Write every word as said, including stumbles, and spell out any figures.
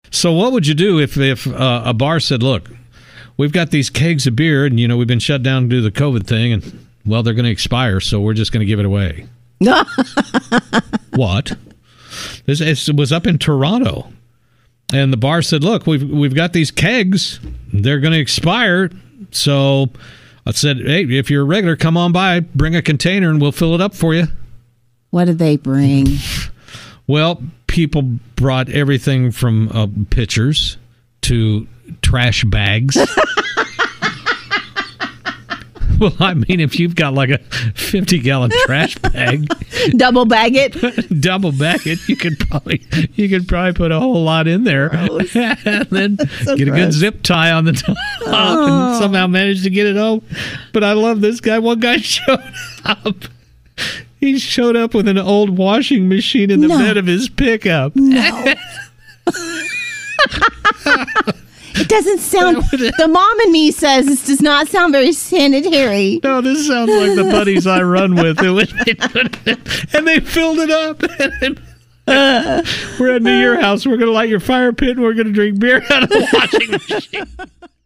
So what would you do if, if uh, a bar said, look, we've got these kegs of beer, and, you know, we've been shut down due to the COVID thing, and, well, they're going to expire, so we're just going to give it away. What? This it was up in Toronto, and the bar said, look, we've, we've got these kegs. They're going to expire, so I said, hey, if you're a regular, come on by, bring a container, and we'll fill it up for you. What did they bring? Well, people brought everything from uh, pitchers to trash bags. Well, I mean, if you've got like a fifty-gallon trash bag, double bag it, double bag it, you could probably you could probably put a whole lot in there, and then so get gross. a good zip tie on the top, oh. and somehow manage to get it home. But I love this guy. One guy showed up. He showed up with an old washing machine in the no. bed of his pickup. No. It doesn't sound... The mom in me says this does not sound very sanitary. No, this sounds like the buddies I run with. It was, and they filled it up. Uh, we're heading to your house. We're going to light your fire pit, and we're going to drink beer out of the washing machine.